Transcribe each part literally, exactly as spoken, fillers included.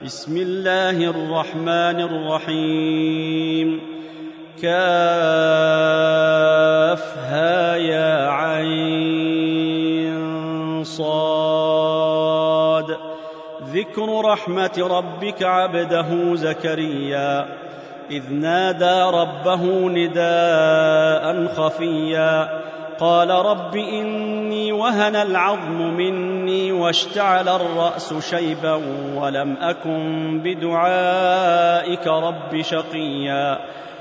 بسم الله الرحمن الرحيم. كافها يا عين صاد. ذكر رحمة ربك عبده زكريا إذ نادى ربه نداء خفيا قال رب إني وهن العظم مني واشتعل الرأس شيبا ولم أكن بدعائك رب شقيا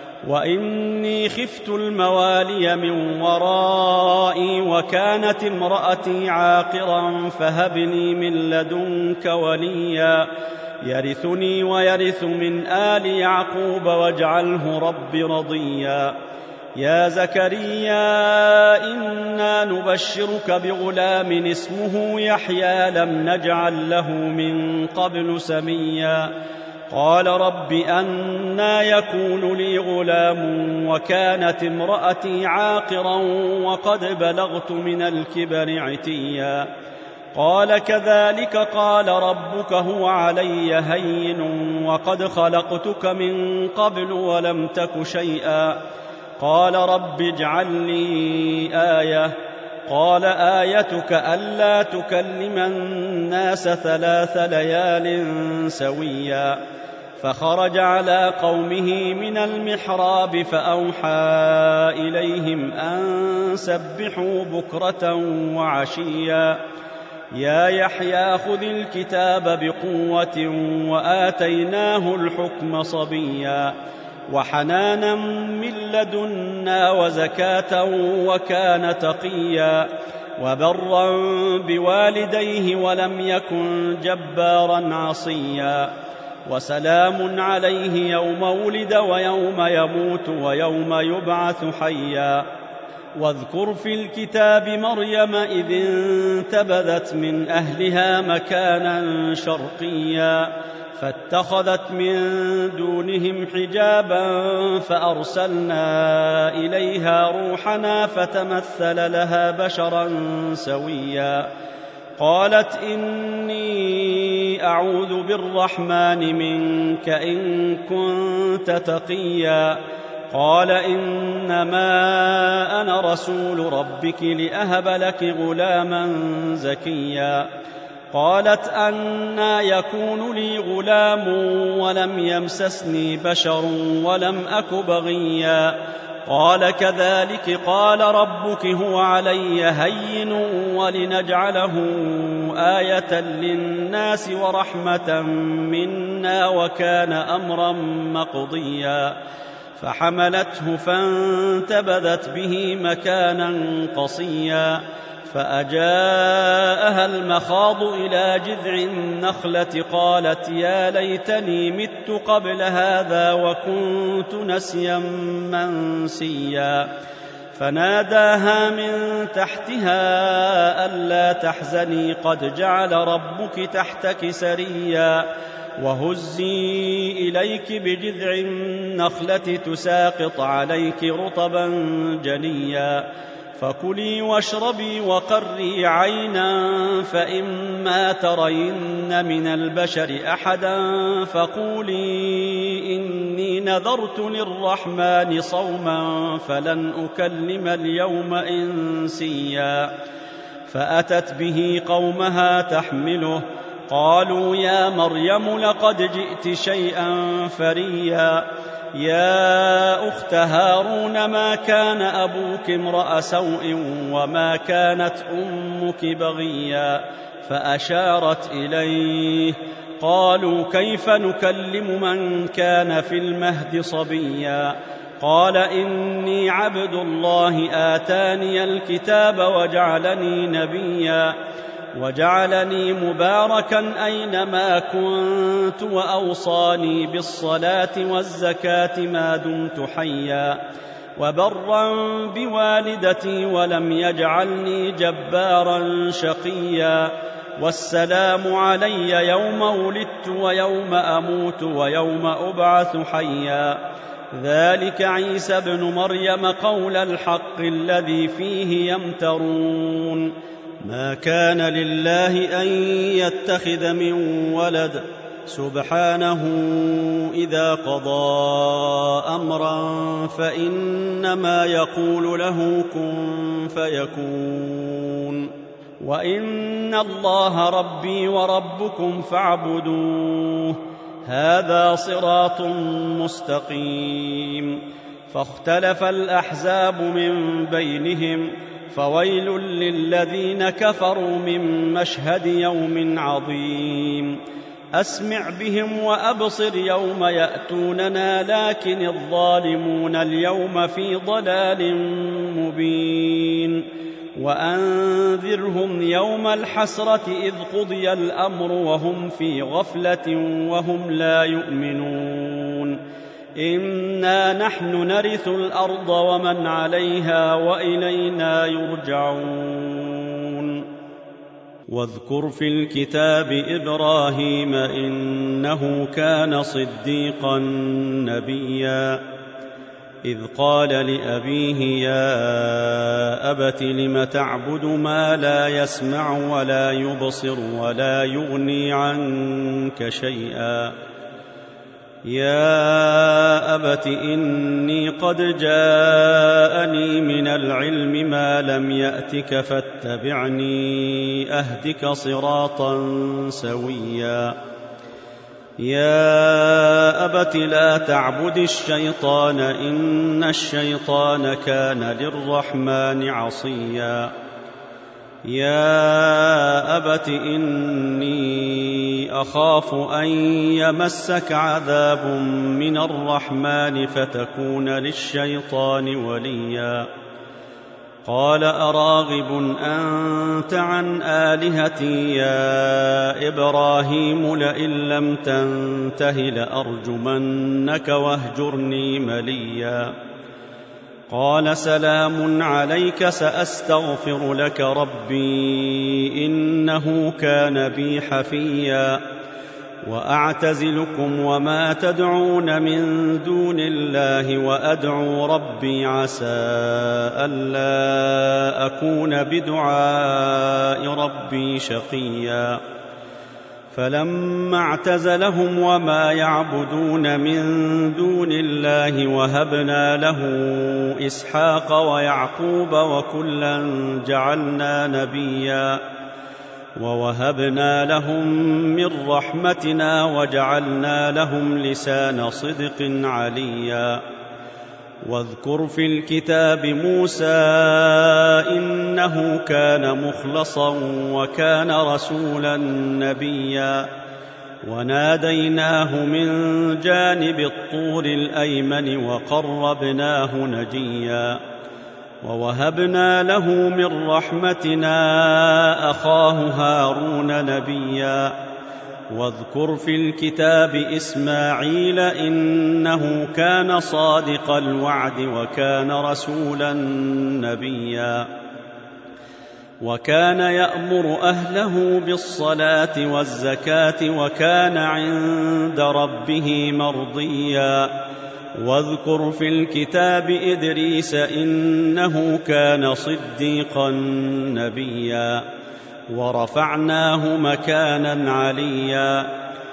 وإني خفت الموالي من ورائي وكانت امرأتي عاقرا فهب لي من لدنك وليا يرثني ويرث من آل يعقوب واجعله رب رضيا يا زكريا إنا نبشرك بغلام اسمه يحيى لم نجعل له من قبل سميا قال رب أنى يكون لي غلام وكانت امرأتي عاقرا وقد بلغت من الكبر عتيا قال كذلك قال ربك هو علي هين وقد خلقتك من قبل ولم تك شيئا قال رب اجعل لي آية قال آيتك ألا تكلم الناس ثلاث ليال سويا فخرج على قومه من المحراب فأوحى إليهم أن سبحوا بكرة وعشيا يا يحيى خذ الكتاب بقوة وآتيناه الحكم صبيا وحنانا من لدنا وزكاة وكان تقيا وبرا بوالديه ولم يكن جبارا عصيا وسلام عليه يوم ولد ويوم يموت ويوم يبعث حيا واذكر في الكتاب مريم إذ انتبذت من أهلها مكانا شرقيا فاتخذت من دونهم حجابا فأرسلنا إليها روحنا فتمثل لها بشرا سويا قالت إني أعوذ بالرحمن منك إن كنت تقيا قال إنما أنا رسول ربك لأهب لك غلاما زكيا قالت أنى يكون لي غلام ولم يمسسني بشر ولم أك بغيا قال كذلك قال ربك هو علي هين ولنجعله آية للناس ورحمة منا وكان أمرا مقضيا فحملته فانتبذت به مكانا قصيا فأجاءها المخاض إلى جذع النخلة قالت يا ليتني مت قبل هذا وكنت نسيا منسيا فناداها من تحتها ألا تحزني قد جعل ربك تحتك سريا وهزي إليك بجذع النخلة تساقط عليك رطبا جنيا فكلي واشربي وقري عينا فإما ترين من البشر أحدا فقولي إني نذرت للرحمن صوما فلن أكلم اليوم إنسيا فأتت به قومها تحمله قالوا يا مريم لقد جئت شيئا فريا يا أخت هارون ما كان أبوك امرأ سوء وما كانت أمك بغيا فأشارت إليه قالوا كيف نكلم من كان في المهد صبيا قال إني عبد الله آتاني الكتاب وجعلني نبيا وجعلني مباركا أينما كنت وأوصاني بالصلاة والزكاة ما دمت حيا وبرا بوالدتي ولم يجعلني جبارا شقيا والسلام علي يوم ولدت ويوم أموت ويوم أبعث حيا ذلك عيسى ابن مريم قول الحق الذي فيه يمترون ما كان لله أن يتخذ من ولد سبحانه إذا قضى أمرا فإنما يقول له كن فيكون. وإن الله ربي وربكم فاعبدوه هذا صراط مستقيم. فاختلف الأحزاب من بينهم فويل للذين كفروا من مشهد يوم عظيم. أسمع بهم وأبصر يوم يأتوننا لكن الظالمون اليوم في ضلال مبين. وأنذرهم يوم الحسرة إذ قضي الأمر وهم في غفلة وهم لا يؤمنون. إنا نحن نرث الأرض ومن عليها وإلينا يرجعون. واذكر في الكتاب إبراهيم إنه كان صديقا نبيا إذ قال لأبيه يا أبت لم تعبد ما لا يسمع ولا يبصر ولا يغني عنك شيئا يا أبت إني قد جاءني من العلم ما لم يأتك فاتبعني أهدك صراطا سويا يا أبت لا تعبد الشيطان إن الشيطان كان للرحمن عصيا يا أبت إني أخاف أن يمسك عذاب من الرحمن فتكون للشيطان وليا قال أراغب أنت عن آلهتي يا إبراهيم لئن لم تنته لأرجمنك واهجرني مليا قال سلام عليك سأستغفر لك ربي إنه كان بي حفيا وأعتزلكم وما تدعون من دون الله وأدعو ربي عسى ألا أكون بدعاء ربي شقيا فلما اعتزلهم وما يعبدون من دون الله وهبنا له إسحاق ويعقوب وكلا جعلنا نبيا ووهبنا لهم من رحمتنا وجعلنا لهم لسان صدق عليا واذكر في الكتاب موسى إنه كان مخلصا وكان رسولا نبيا وناديناه من جانب الطور الأيمن وقربناه نجيا ووهبنا له من رحمتنا أخاه هارون نبيا واذكر في الكتاب إسماعيل إنه كان صادق الوعد وكان رسولا نبيا وكان يأمر أهله بالصلاة والزكاة وكان عند ربه مرضيا واذكر في الكتاب إدريس إنه كان صديقا نبيا ورفعناه مكانا عليا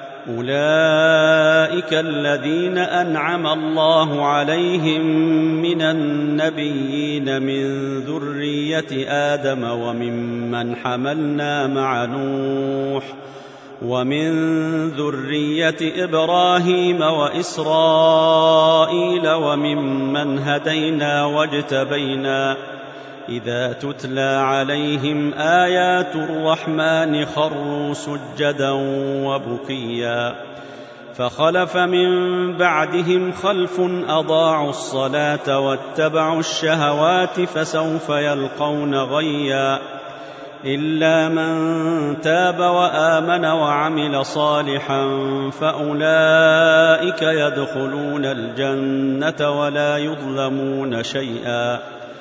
أولئك الذين أنعم الله عليهم من النبيين من ذرية آدم وممن حملنا مع نوح ومن ذرية إبراهيم وإسرائيل وممن هدينا واجتبينا إذا تتلى عليهم آيات الرحمن خروا سجدا وبكيا فخلف من بعدهم خلف أضاعوا الصلاة واتبعوا الشهوات فسوف يلقون غيا إلا من تاب وآمن وعمل صالحا فأولئك يدخلون الجنة ولا يظلمون شيئا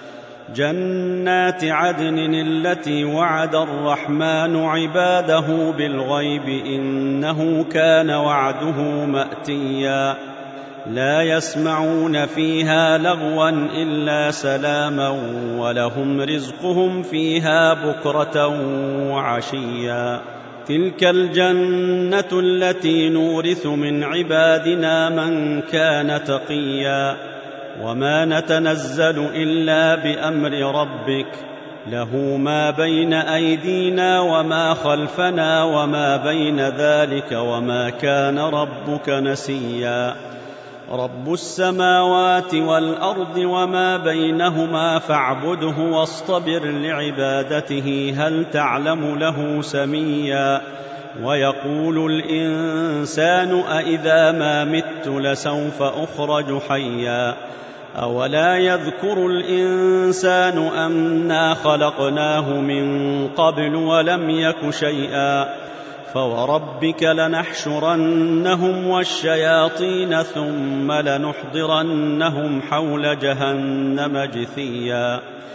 جنات عدن التي وعد الرحمن عباده بالغيب إنه كان وعده مأتيا لا يسمعون فيها لغوا إلا سلاما ولهم رزقهم فيها بكرة وعشيا تلك الجنة التي نورث من عبادنا من كان تقيا وما نتنزل إلا بأمر ربك له ما بين أيدينا وما خلفنا وما بين ذلك وما كان ربك نسيا رب السماوات والأرض وما بينهما فاعبده واصطبر لعبادته هل تعلم له سميا ويقول الإنسان أإذا ما مت لسوف أخرج حيا أولا يذكر الإنسان أنا خلقناه من قبل ولم يك شيئا فوربك لنحشرنهم والشياطين ثم لنحضرنهم حول جهنم جثيا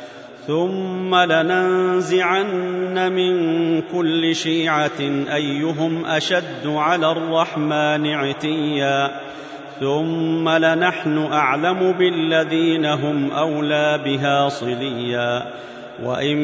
ثم لننزعن من كل شيعة أيهم أشد على الرحمن عتيا ثم لنحن أعلم بالذين هم أولى بها صليا وإن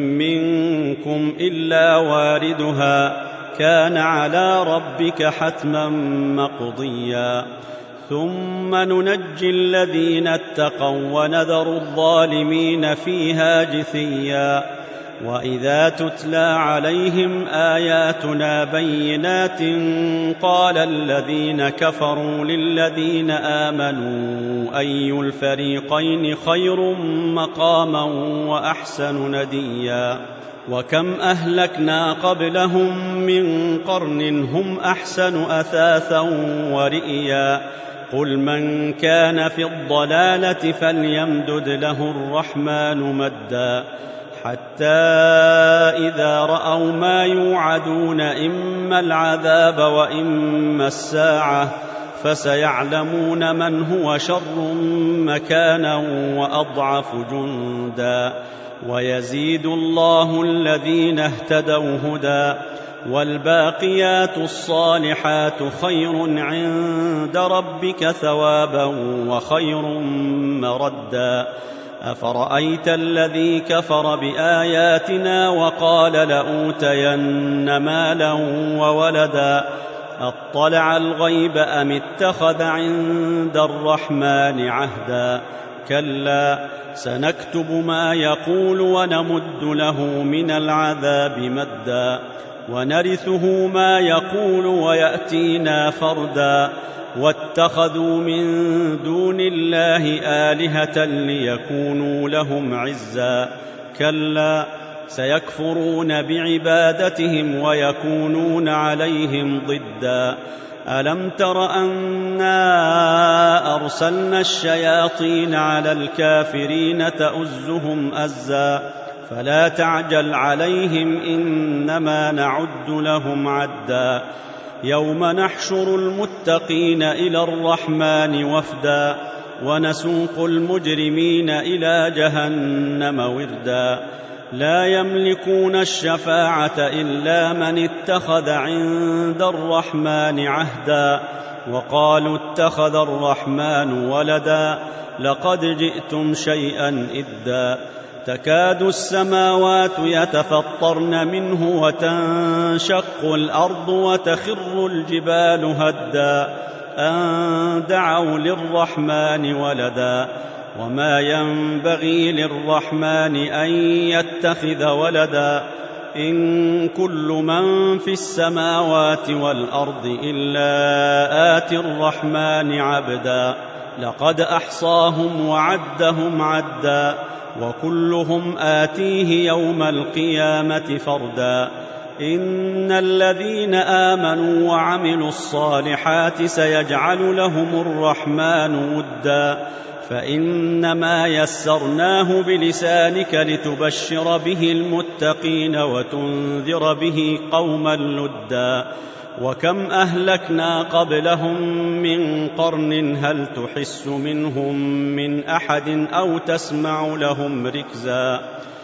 منكم إلا واردها كان على ربك حتما مقضيا ثم ننجي الذين اتقوا ونذر الظالمين فيها جثيا وإذا تتلى عليهم آياتنا بينات قال الذين كفروا للذين آمنوا أي الفريقين خير مقاما وأحسن نديا وكم أهلكنا قبلهم من قرن هم أحسن أثاثا ورئيا قل من كان في الضلالة فليمدد له الرحمن مدا حتى إذا رأوا ما يوعدون إما العذاب وإما الساعة فسيعلمون من هو شر مكانا وأضعف جندا ويزيد الله الذين اهتدوا هدى والباقيات الصالحات خير عند ربك ثوابا وخير مردا أفرأيت الذي كفر بآياتنا وقال لأوتين مالا وولدا أطلع الغيب أم اتخذ عند الرحمن عهدا كلا سنكتب ما يقول ونمد له من العذاب مدا ونرثه ما يقول ويأتينا فردا واتخذوا من دون الله آلهة ليكونوا لهم عزا كلا سيكفرون بعبادتهم ويكونون عليهم ضدا ألم تر أنا أرسلنا الشياطين على الكافرين تؤزهم أزا فلا تعجل عليهم إنما نعد لهم عدا يوم نحشر المتقين إلى الرحمن وفدا ونسوق المجرمين إلى جهنم وردا لا يملكون الشفاعة إلا من اتخذ عند الرحمن عهدا وقالوا اتخذ الرحمن ولدا لقد جئتم شيئا إدا تكاد السماوات يتفطرن منه وتنشق الأرض وتخر الجبال هدا أن دعوا للرحمن ولدا وما ينبغي للرحمن أن يتخذ ولدا إن كل من في السماوات والأرض إلا آتي الرحمن عبدا لقد أحصاهم وعدهم عدا وكلهم آتيه يوم القيامة فردا إن الذين آمنوا وعملوا الصالحات سيجعل لهم الرحمن ودا فإنما يسرناه بلسانك لتبشر به المتقين وتنذر به قوما لدا وكم أهلكنا قبلهم من قرن هل تحس منهم من أحد أو تسمع لهم ركزا